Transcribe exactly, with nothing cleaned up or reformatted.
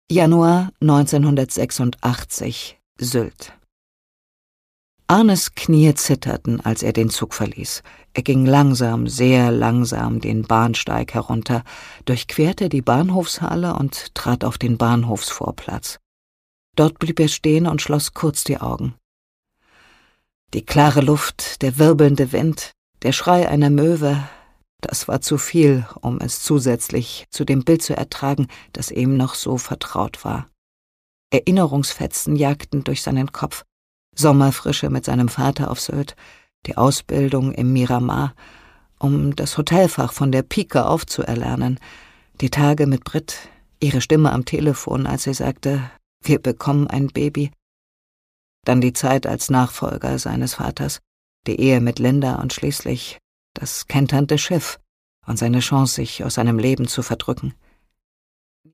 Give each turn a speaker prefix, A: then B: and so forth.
A: Januar neunzehnhundertsechsundachtzig, Sylt. Arnes Knie zitterten, als er den Zug verließ. Er ging langsam, sehr langsam den Bahnsteig herunter, durchquerte die Bahnhofshalle und trat auf den Bahnhofsvorplatz. Dort blieb er stehen und schloss kurz die Augen. Die klare Luft, der wirbelnde Wind, der Schrei einer Möwe, das war zu viel, um es zusätzlich zu dem Bild zu ertragen, das ihm noch so vertraut war. Erinnerungsfetzen jagten durch seinen Kopf. Sommerfrische mit seinem Vater auf Sylt, die Ausbildung im Miramar, um das Hotelfach von der Pike auf zu erlernen, die Tage mit Britt, ihre Stimme am Telefon, als sie sagte, wir bekommen ein Baby. Dann die Zeit als Nachfolger seines Vaters, die Ehe mit Linda und schließlich das kenternde Schiff und seine Chance, sich aus seinem Leben zu verdrücken.